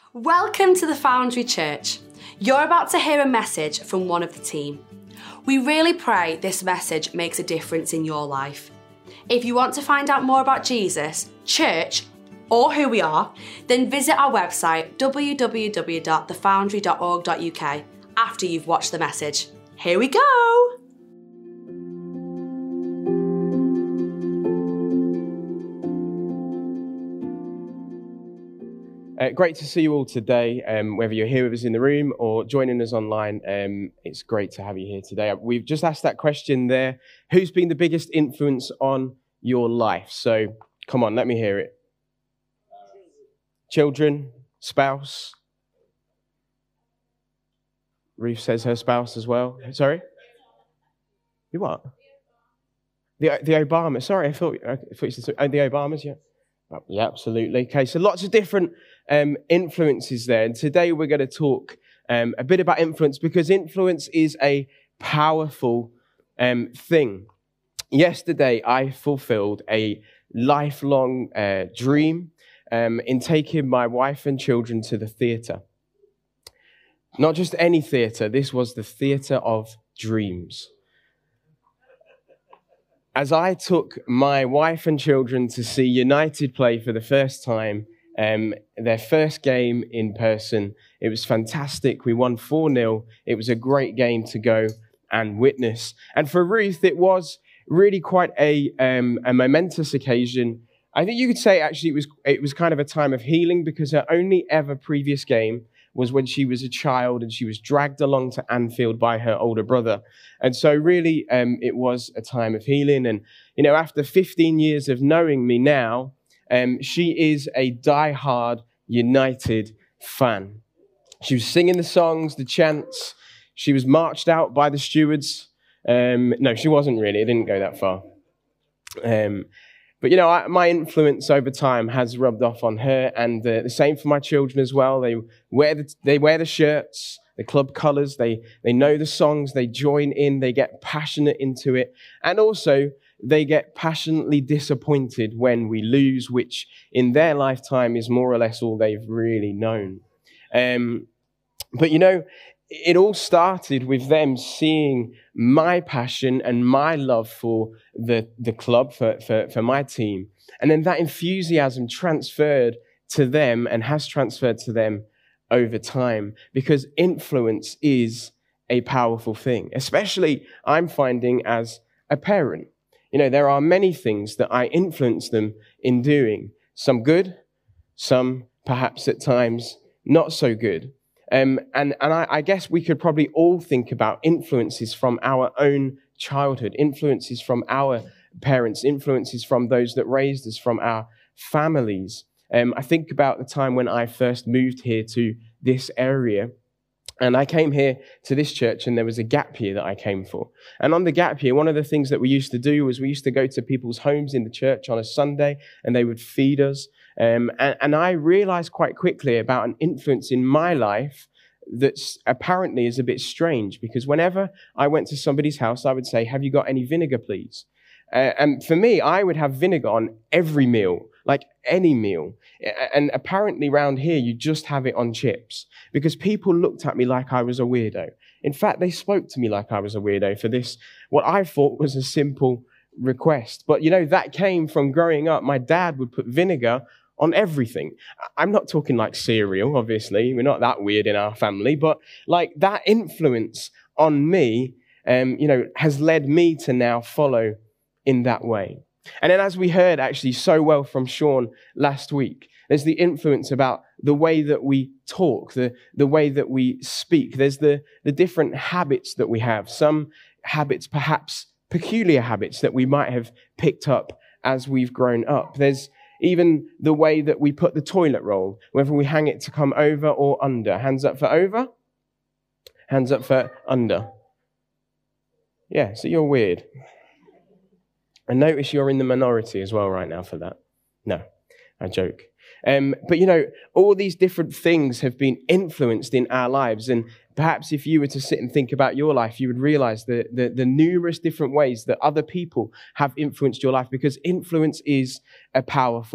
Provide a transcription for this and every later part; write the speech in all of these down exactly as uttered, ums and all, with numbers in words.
Welcome to the Foundry Church. You're about to hear a message from one of the team. We really pray this message makes a difference in your life. If you want to find out more about Jesus, church, or who we are, then visit our website w w w dot the foundry dot org dot u k after you've watched the message. Here we go! Uh, great to see you all today, um, whether you're here with us in the room or joining us online. Um, it's great to have you here today. We've just asked that question there. Who's been the biggest influence on your life? So come on, let me hear it. Children, spouse. Ruth says her spouse as well. Sorry? You what? The the Obama. Sorry, I thought, I thought you said oh, the Obamas, yeah. Oh, yeah, absolutely. Okay, so lots of different um, influences there. And today we're going to talk um, a bit about influence because influence is a powerful um, thing. Yesterday, I fulfilled a lifelong uh, dream um, in taking my wife and children to the theatre. Not just any theatre, this was the theatre of dreams. As I took my wife and children to see United play for the first time, um, their first game in person, it was fantastic. We won four nil. It was a great game to go and witness. And for Ruth, it was really quite a, um, a momentous occasion. I think you could say actually it was, it was kind of a time of healing because her only ever previous game was when she was a child and she was dragged along to Anfield by her older brother. And so really um, it was a time of healing. And, you know, after fifteen years of knowing me now, um, she is a diehard United fan. She was singing the songs, the chants. She was marched out by the stewards. Um, no, she wasn't really. It didn't go that far. Um But, you know, I, my influence over time has rubbed off on her, and uh, the same for my children as well. They wear the, they wear the shirts, the club colours, they, they know the songs, they join in, they get passionate into it, and also they get passionately disappointed when we lose, which in their lifetime is more or less all they've really known. Um, but, you know, it all started with them seeing my passion and my love for the, the club, for, for, for my team. And then that enthusiasm transferred to them and has transferred to them over time because influence is a powerful thing, especially I'm finding as a parent. You know, there are many things that I influence them in doing, some good, some perhaps at times not so good. Um, and and I, I guess we could probably all think about influences from our own childhood, influences from our parents, influences from those that raised us, from our families. Um, I think about the time when I first moved here to this area, and I came here to this church, and there was a gap year that I came for. And on the gap year, one of the things that we used to do was we used to go to people's homes in the church on a Sunday, and they would feed us. Um, and, and I realized quite quickly about an influence in my life that's apparently is a bit strange, because whenever I went to somebody's house, I would say, "Have you got any vinegar, please?" Uh, and for me, I would have vinegar on every meal, like any meal. And apparently around here, you just have it on chips because people looked at me like I was a weirdo. In fact, they spoke to me like I was a weirdo for this, what I thought was a simple request. But, you know, that came from growing up. My dad would put vinegar on everything. I'm not talking like cereal, obviously. We're not that weird in our family. But like that influence on me, um, you know, has led me to now follow in that way. And then as we heard actually so well from Sean last week, there's the influence about the way that we talk, the, the way that we speak. There's the, the different habits that we have. Some habits, perhaps peculiar habits that we might have picked up as we've grown up. There's even the way that we put the toilet roll, whether we hang it to come over or under. Hands up for over. Hands up for under. Yeah, so you're weird. And notice you're in the minority as well right now for that. No, I joke. Um, but, you know, all these different things have been influenced in our lives. And perhaps if you were to sit and think about your life, you would realize the, the, the numerous different ways that other people have influenced your life, because influence is a powerful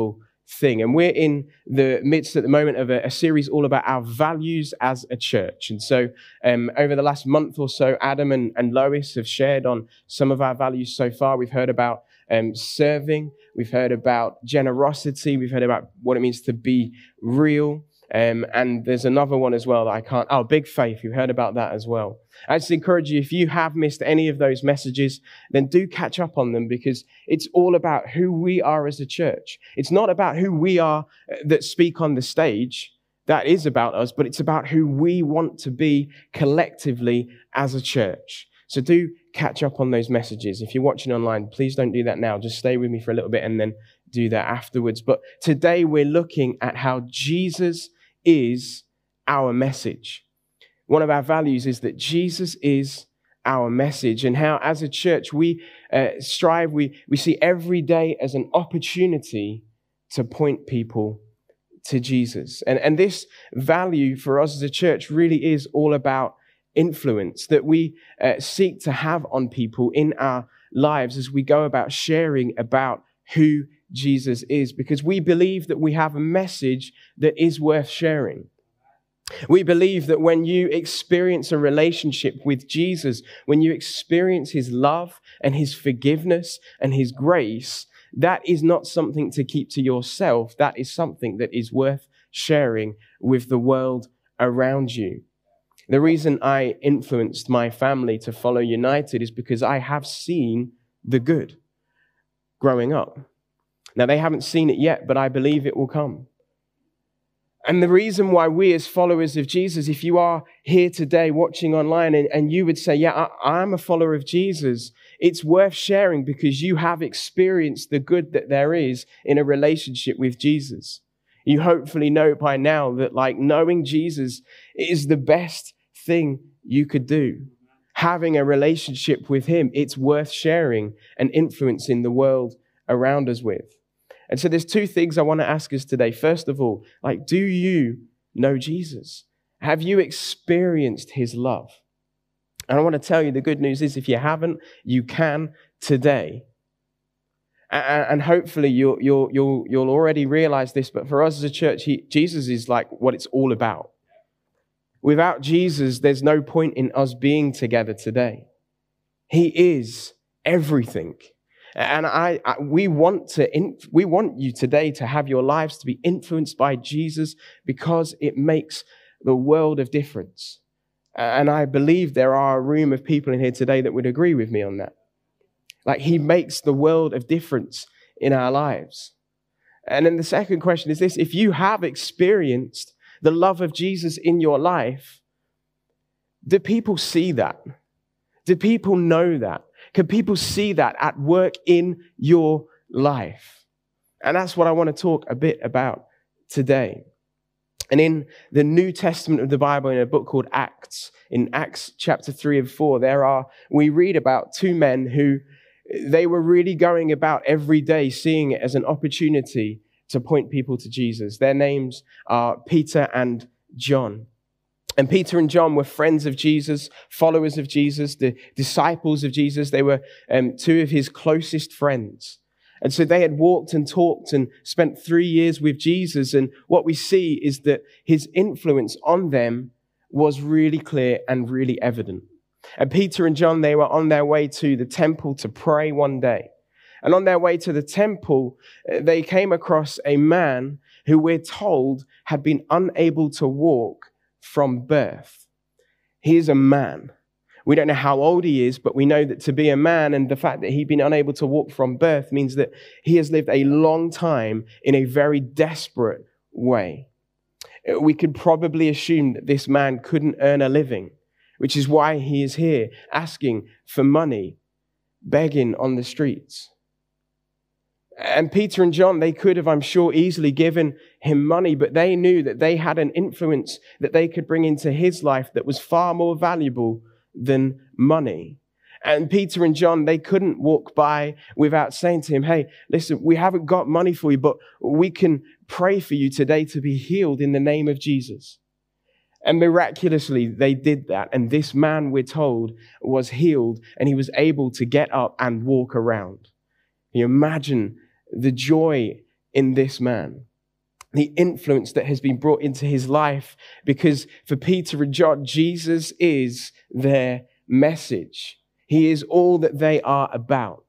thing. And we're in the midst at the moment of a, a series all about our values as a church. And so um, over the last month or so, Adam and, and Lois have shared on some of our values so far. We've heard about um, serving. We've heard about generosity. We've heard about what it means to be real. Um, and there's another one as well that I can't, oh, big faith. You've heard about that as well. I just encourage you, if you have missed any of those messages, then do catch up on them, because it's all about who we are as a church. It's not about who we are that speak on the stage. That is about us, but it's about who we want to be collectively as a church. So do catch up on those messages. If you're watching online, please don't do that now. Just stay with me for a little bit and then do that afterwards. But today we're looking at how Jesus is our message. One of our values is that Jesus is our message, and how as a church we uh, strive, we, we see every day as an opportunity to point people to Jesus. And, and this value for us as a church really is all about influence that we uh, seek to have on people in our lives as we go about sharing about who Jesus is, because we believe that we have a message that is worth sharing. We believe that when you experience a relationship with Jesus, when you experience his love and his forgiveness and his grace, that is not something to keep to yourself. That is something that is worth sharing with the world around you. The reason I influenced my family to follow United is because I have seen the good growing up. Now, they haven't seen it yet, but I believe it will come. And the reason why we as followers of Jesus, if you are here today watching online and, and you would say, yeah, I, I'm a follower of Jesus, it's worth sharing because you have experienced the good that there is in a relationship with Jesus. You hopefully know by now that like knowing Jesus is the best thing you could do. Having a relationship with him, it's worth sharing and influencing the world around us with. And so there's two things I want to ask us today. First of all, like, do you know Jesus? Have you experienced his love? And I want to tell you the good news is if you haven't, you can today. And hopefully you'll, you'll, you'll, you'll already realize this, but for us as a church, he, Jesus is like what it's all about. Without Jesus, there's no point in us being together today. He is everything. And I, I we want to in, we want you today to have your lives to be influenced by Jesus because it makes the world of difference. And I believe there are a room of people in here today that would agree with me on that. Like he makes the world of difference in our lives. And then the second question is this: if you have experienced the love of Jesus in your life, do people see that? Do people know that? Can people see that at work in your life? And that's what I want to talk a bit about today. And in the New Testament of the Bible, in a book called Acts, in Acts chapter three and four, there are, we read about two men who, they were really going about every day seeing it as an opportunity to point people to Jesus. Their names are Peter and John. And Peter and John were friends of Jesus, followers of Jesus, the disciples of Jesus. They were um, two of his closest friends. And so they had walked and talked and spent three years with Jesus. And what we see is that his influence on them was really clear and really evident. And Peter and John, they were on their way to the temple to pray one day. And on their way to the temple, they came across a man who we're told had been unable to walk from birth. He is a man. We don't know how old he is, but we know that to be a man and the fact that he'd been unable to walk from birth means that he has lived a long time in a very desperate way. We could probably assume that this man couldn't earn a living, which is why he is here asking for money, begging on the streets. And Peter and John, they could have, I'm sure, easily given him money, but they knew that they had an influence that they could bring into his life that was far more valuable than money. And Peter and John, they couldn't walk by without saying to him, hey, listen, we haven't got money for you, but we can pray for you today to be healed in the name of Jesus. And miraculously, they did that. And this man, we're told, was healed and he was able to get up and walk around. Can you imagine the joy in this man, the influence that has been brought into his life, because for Peter and John, Jesus is their message. He is all that they are about.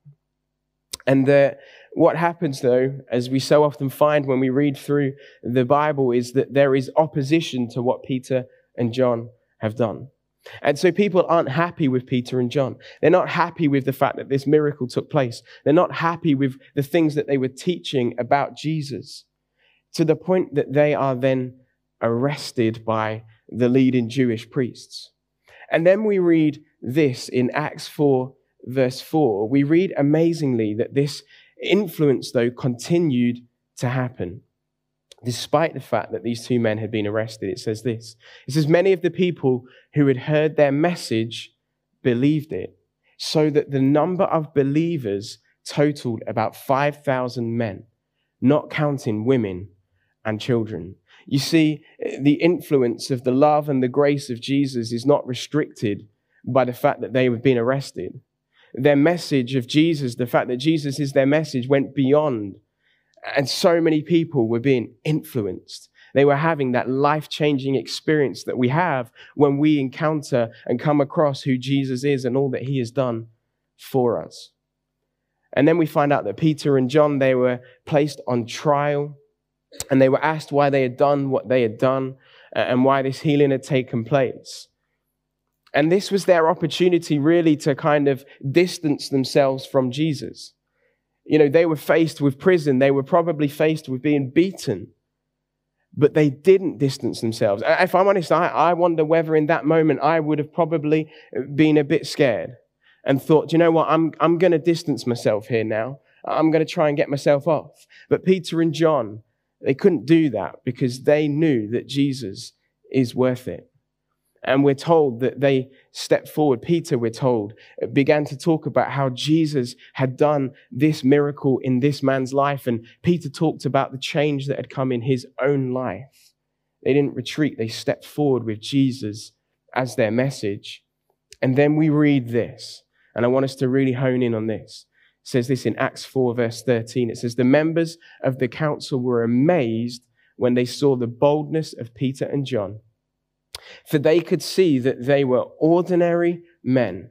And the, what happens, though, as we so often find when we read through the Bible, is that there is opposition to what Peter and John have done. And so people aren't happy with Peter and John. They're not happy with the fact that this miracle took place. They're not happy with the things that they were teaching about Jesus, to the point that they are then arrested by the leading Jewish priests. And then we read this in Acts four, verse four. We read amazingly that this influence, though, continued to happen. Despite the fact that these two men had been arrested, it says this. It says, many of the people who had heard their message believed it, so that the number of believers totaled about five thousand men, not counting women and children. You see, the influence of the love and the grace of Jesus is not restricted by the fact that they have been arrested. Their message of Jesus, the fact that Jesus is their message, went beyond. And so many people were being influenced. They were having that life-changing experience that we have when we encounter and come across who Jesus is and all that he has done for us. And then we find out that Peter and John, they were placed on trial, and they were asked why they had done what they had done and why this healing had taken place. And this was their opportunity really to kind of distance themselves from Jesus. You know, they were faced with prison. They were probably faced with being beaten. But they didn't distance themselves. If I'm honest, I, I wonder whether in that moment I would have probably been a bit scared and thought, you know what, I'm, I'm going to distance myself here now. I'm going to try and get myself off. But Peter and John, they couldn't do that because they knew that Jesus is worth it. And we're told that they stepped forward. Peter, we're told, began to talk about how Jesus had done this miracle in this man's life. And Peter talked about the change that had come in his own life. They didn't retreat. They stepped forward with Jesus as their message. And then we read this, and I want us to really hone in on this. It says this in Acts four, verse thirteen. It says, the members of the council were amazed when they saw the boldness of Peter and John, for they could see that they were ordinary men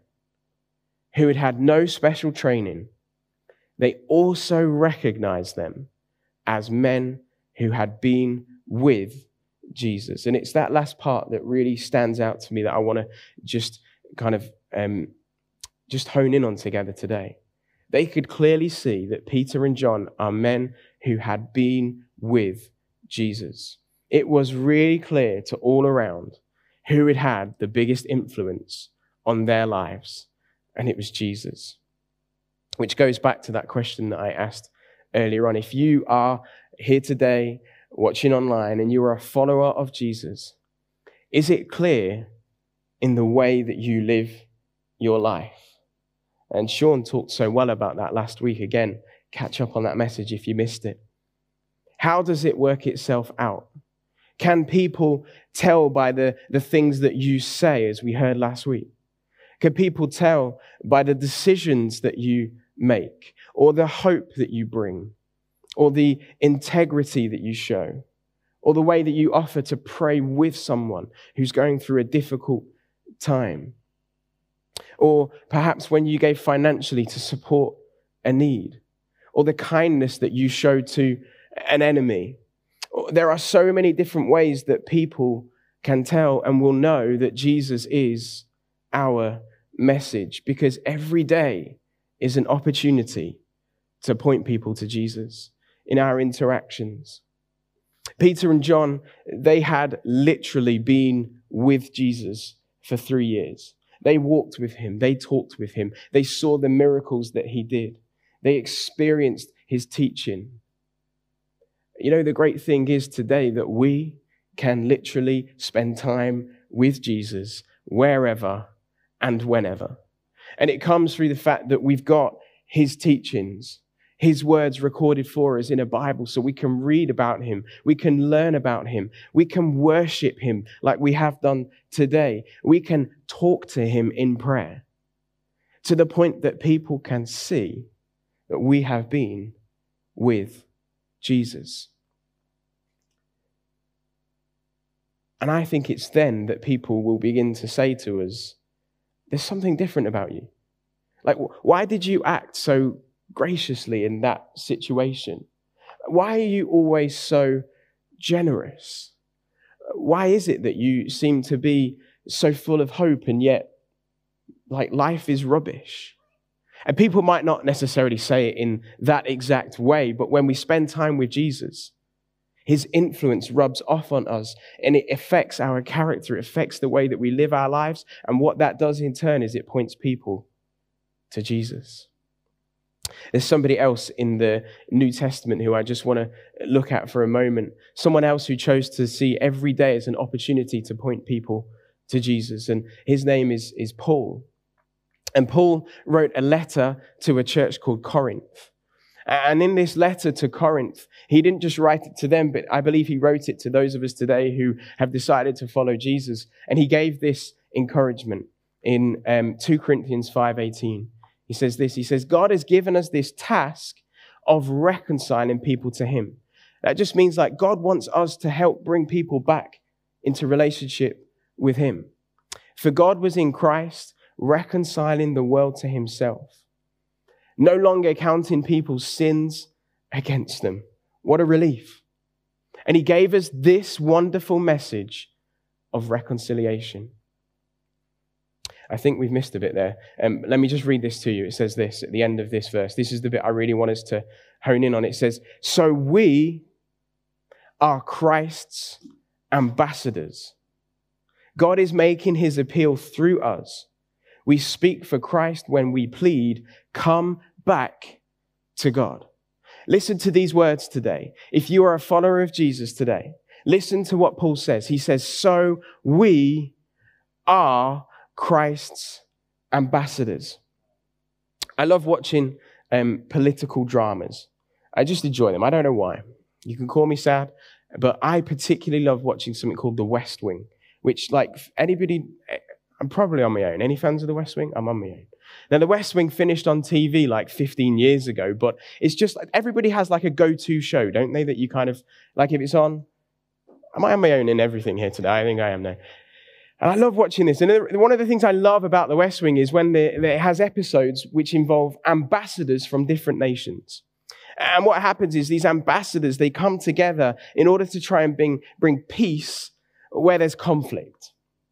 who had had no special training. They also recognized them as men who had been with Jesus. And it's that last part that really stands out to me that I want to just kind of um, just hone in on together today. They could clearly see that Peter and John are men who had been with Jesus. It was really clear to all around who had had the biggest influence on their lives, and it was Jesus. Which goes back to that question that I asked earlier on. If you are here today, watching online, and you are a follower of Jesus, is it clear in the way that you live your life? And Sean talked so well about that last week. Again, catch up on that message if you missed it. How does it work itself out? Can people tell by the, the things that you say, as we heard last week? Can people tell by the decisions that you make, or the hope that you bring, or the integrity that you show, or the way that you offer to pray with someone who's going through a difficult time? Or perhaps when you gave financially to support a need, or the kindness that you showed to an enemy. There are so many different ways that people can tell and will know that Jesus is our message, because every day is an opportunity to point people to Jesus in our interactions. Peter and John, they had literally been with Jesus for three years. They walked with him. They talked with him. They saw the miracles that he did. They experienced his teaching. You know, the great thing is today that we can literally spend time with Jesus wherever and whenever. And it comes through the fact that we've got his teachings, his words recorded for us in a Bible, so we can read about him. We can learn about him. We can worship him like we have done today. We can talk to him in prayer to the point that people can see that we have been with Jesus. And I think it's then that people will begin to say to us, there's something different about you. Like, why did you act so graciously in that situation? Why are you always so generous? Why is it that you seem to be so full of hope and yet, like, life is rubbish? And people might not necessarily say it in that exact way, but when we spend time with Jesus, his influence rubs off on us and it affects our character. It affects the way that we live our lives. And what that does in turn is it points people to Jesus. There's somebody else in the New Testament who I just want to look at for a moment. Someone else who chose to see every day as an opportunity to point people to Jesus. And his name is, is Paul. And Paul wrote a letter to a church called Corinth. And in this letter to Corinth, he didn't just write it to them, but I believe he wrote it to those of us today who have decided to follow Jesus. And he gave this encouragement in um, Second Corinthians five eighteen. He says this, he says, God has given us this task of reconciling people to him. That just means like God wants us to help bring people back into relationship with him. For God was in Christ, reconciling the world to himself, no longer counting people's sins against them. What a relief. And he gave us this wonderful message of reconciliation. I think we've missed a bit there. Um, let me just read this to you. It says this at the end of this verse. This is the bit I really want us to hone in on. It says, so we are Christ's ambassadors. God is making his appeal through us. We speak for Christ when we plead, come back to God. Listen to these words today. If you are a follower of Jesus today, listen to what Paul says. He says, so we are Christ's ambassadors. I love watching um, political dramas. I just enjoy them. I don't know why. You can call me sad, but I particularly love watching something called The West Wing, which, like, anybody, I'm probably on my own. Any fans of The West Wing? I'm on my own. Now, The West Wing finished on T V like fifteen years ago, but it's just like everybody has like a go-to show, don't they? That you kind of, like if it's on, am I on my own in everything here today? I think I am now. And I love watching this. And one of the things I love about The West Wing is when it has episodes which involve ambassadors from different nations. And what happens is these ambassadors, they come together in order to try and bring, bring peace where there's conflict.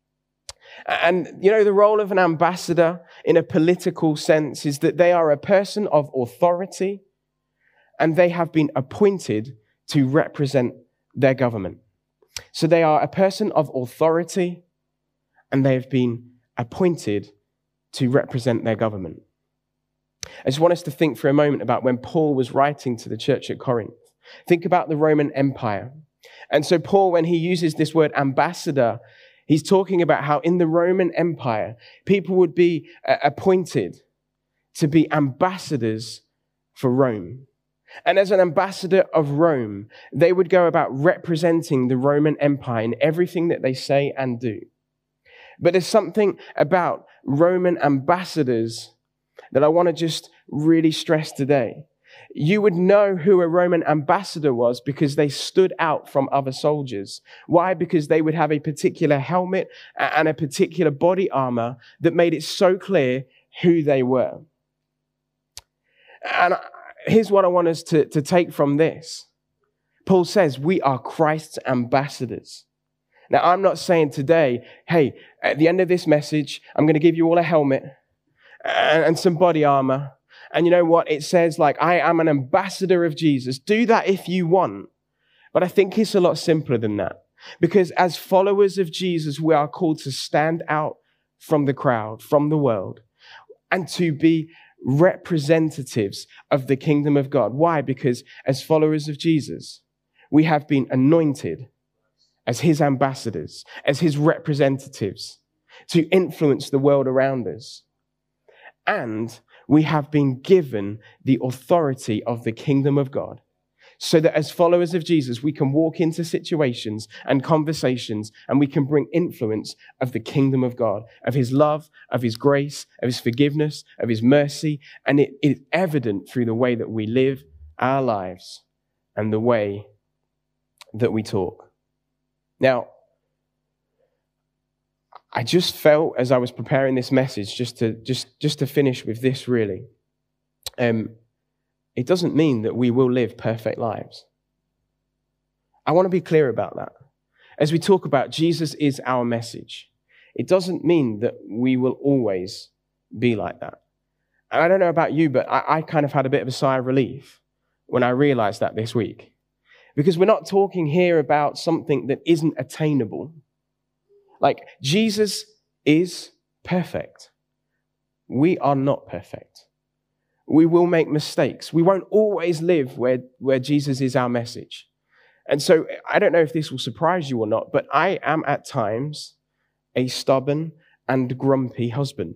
And, you know, the role of an ambassador in a political sense is that they are a person of authority and they have been appointed to represent their government. So they are a person of authority and they have been appointed to represent their government. I just want us to think for a moment about when Paul was writing to the church at Corinth. Think about the Roman Empire. And so Paul, when he uses this word ambassador, he's talking about how in the Roman Empire, people would be uh, appointed to be ambassadors for Rome. And as an ambassador of Rome, they would go about representing the Roman Empire in everything that they say and do. But there's something about Roman ambassadors that I want to just really stress today. You would know who a Roman ambassador was because they stood out from other soldiers. Why? Because they would have a particular helmet and a particular body armor that made it so clear who they were. And here's what I want us to, to take from this. Paul says, we are Christ's ambassadors. Now, I'm not saying today, hey, at the end of this message, I'm going to give you all a helmet and, and some body armor. And you know what? It says, like, I am an ambassador of Jesus. Do that if you want. But I think it's a lot simpler than that. Because as followers of Jesus, we are called to stand out from the crowd, from the world, and to be representatives of the kingdom of God. Why? Because as followers of Jesus, we have been anointed as his ambassadors, as his representatives, to influence the world around us. And we have been given the authority of the kingdom of God, so that as followers of Jesus, we can walk into situations and conversations and we can bring influence of the kingdom of God, of his love, of his grace, of his forgiveness, of his mercy. And it is evident through the way that we live our lives and the way that we talk. Now, I just felt as I was preparing this message, just to just, just to finish with this really, um, it doesn't mean that we will live perfect lives. I want to be clear about that. As we talk about Jesus is our message, it doesn't mean that we will always be like that. And I don't know about you, but I, I kind of had a bit of a sigh of relief when I realized that this week. Because we're not talking here about something that isn't attainable. Like, Jesus is perfect. We are not perfect. We will make mistakes. We won't always live where, where Jesus is our message. And so I don't know if this will surprise you or not, but I am at times a stubborn and grumpy husband.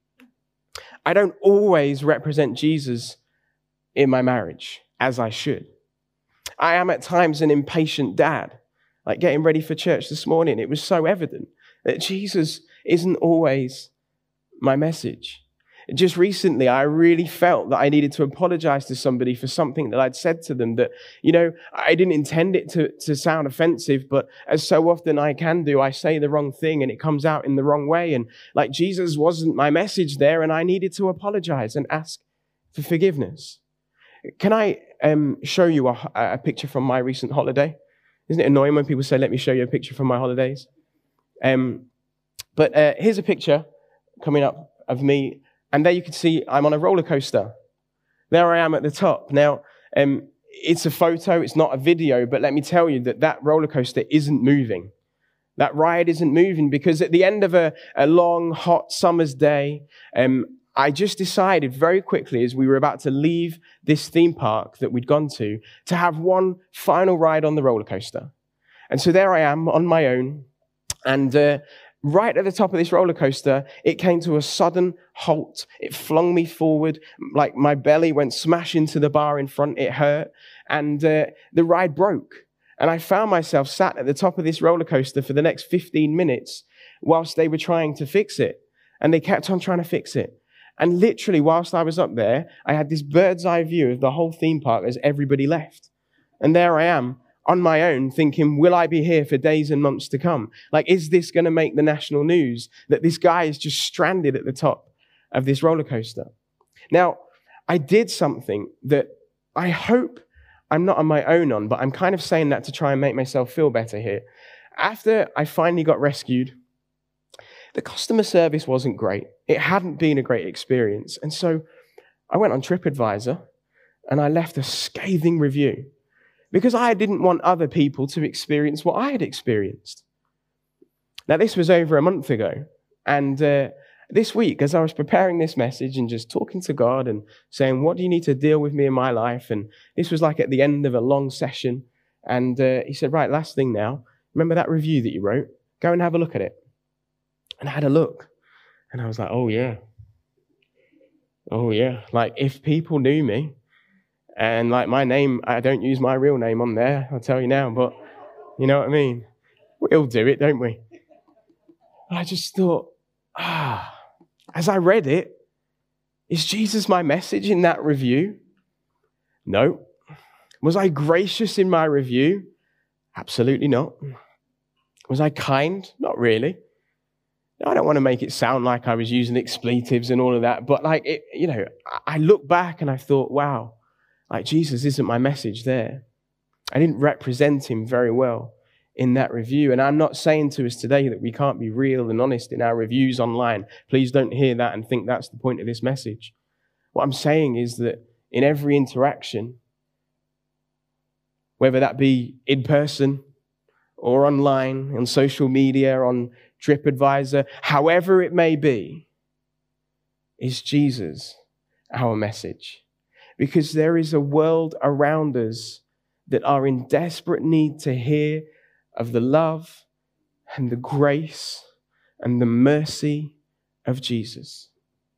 I don't always represent Jesus in my marriage as I should. I am at times an impatient dad, like getting ready for church this morning. It was so evident that Jesus isn't always my message. Just recently, I really felt that I needed to apologize to somebody for something that I'd said to them that, you know, I didn't intend it to, to sound offensive, but as so often I can do, I say the wrong thing and it comes out in the wrong way. And like, Jesus wasn't my message there, and I needed to apologize and ask for forgiveness. Can I um, show you a, a picture from my recent holiday? Isn't it annoying when people say, let me show you a picture from my holidays? Um, but uh, here's a picture coming up of me. And there you can see I'm on a roller coaster. There I am at the top. Now, um, it's a photo, it's not a video, but let me tell you that that roller coaster isn't moving. That ride isn't moving because at the end of a, a long, hot summer's day, um, I just decided very quickly as we were about to leave this theme park that we'd gone to, to have one final ride on the roller coaster. And so there I am on my own. And uh, right at the top of this roller coaster, it came to a sudden halt. It flung me forward, like my belly went smash into the bar in front. It hurt. And uh, the ride broke. And I found myself sat at the top of this roller coaster for the next fifteen minutes whilst they were trying to fix it. And they kept on trying to fix it. And literally, whilst I was up there, I had this bird's eye view of the whole theme park as everybody left. And there I am on my own thinking, will I be here for days and months to come? Like, is this going to make the national news that this guy is just stranded at the top of this roller coaster? Now, I did something that I hope I'm not on my own on, but I'm kind of saying that to try and make myself feel better here. After I finally got rescued, the customer service wasn't great. It hadn't been a great experience. And so I went on TripAdvisor and I left a scathing review because I didn't want other people to experience what I had experienced. Now, this was over a month ago. And uh, this week, as I was preparing this message and just talking to God and saying, what do you need to deal with me in my life? And this was like at the end of a long session. And uh, he said, right, last thing now, remember that review that you wrote? Go and have a look at it. And I had a look. And I was like, oh, yeah. Oh, yeah. Like, if people knew me, and like my name, I don't use my real name on there, I'll tell you now, but you know what I mean? We'll do it, don't we? I just thought, ah, as I read it, is Jesus my message in that review? No. Was I gracious in my review? Absolutely not. Was I kind? Not really. I don't want to make it sound like I was using expletives and all of that, but like, it, you know, I look back and I thought, wow, like Jesus isn't my message there. I didn't represent him very well in that review. And I'm not saying to us today that we can't be real and honest in our reviews online. Please don't hear that and think that's the point of this message. What I'm saying is that in every interaction, whether that be in person or online, on social media, on TripAdvisor, however it may be, is Jesus our message? Because there is a world around us that are in desperate need to hear of the love and the grace and the mercy of Jesus.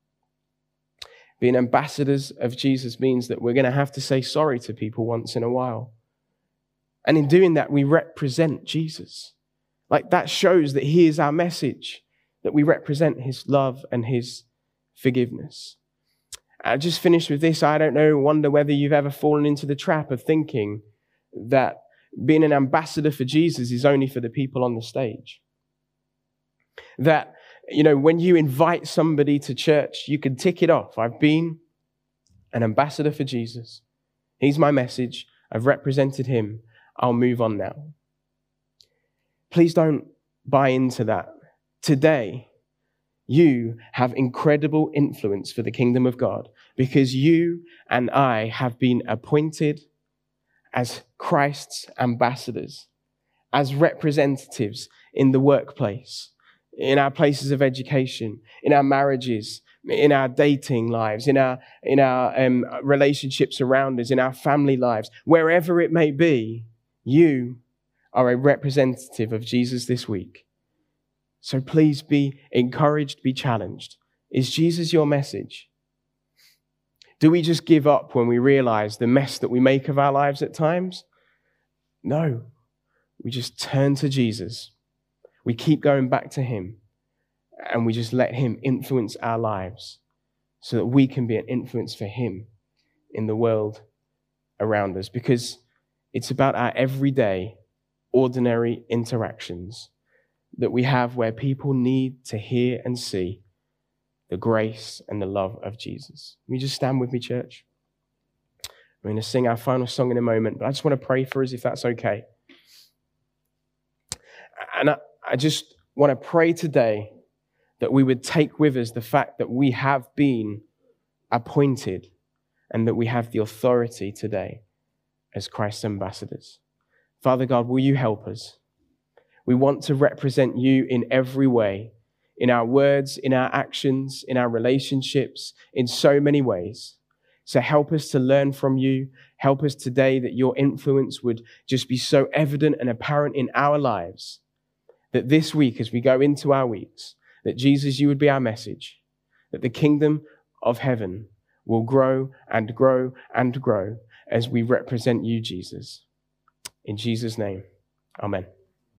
Being ambassadors of Jesus means that we're going to have to say sorry to people once in a while. And in doing that, we represent Jesus. Like, that shows that he is our message, that we represent his love and his forgiveness. I just finished with this. I don't know, wonder whether you've ever fallen into the trap of thinking that being an ambassador for Jesus is only for the people on the stage. That, you know, when you invite somebody to church, you can tick it off. I've been an ambassador for Jesus. He's my message. I've represented him. I'll move on now. Please don't buy into that. Today, you have incredible influence for the kingdom of God because you and I have been appointed as Christ's ambassadors, as representatives in the workplace, in our places of education, in our marriages, in our dating lives, in our in our um, relationships around us, in our family lives, wherever it may be. You are a representative of Jesus this week. So please be encouraged, be challenged. Is Jesus your message? Do we just give up when we realize the mess that we make of our lives at times? No. We just turn to Jesus. We keep going back to him. And we just let him influence our lives so that we can be an influence for him in the world around us. Because it's about our everyday, ordinary interactions that we have where people need to hear and see the grace and the love of Jesus. Will you just stand with me, church? We're going to sing our final song in a moment, but I just want to pray for us if that's okay. And I, I just want to pray today that we would take with us the fact that we have been appointed and that we have the authority today as Christ's ambassadors. Father God, will you help us? We want to represent you in every way, in our words, in our actions, in our relationships, in so many ways. So help us to learn from you. Help us today that your influence would just be so evident and apparent in our lives, that this week, as we go into our weeks, that Jesus, you would be our message, that the kingdom of heaven will grow and grow and grow as we represent you, Jesus. In Jesus' name, amen.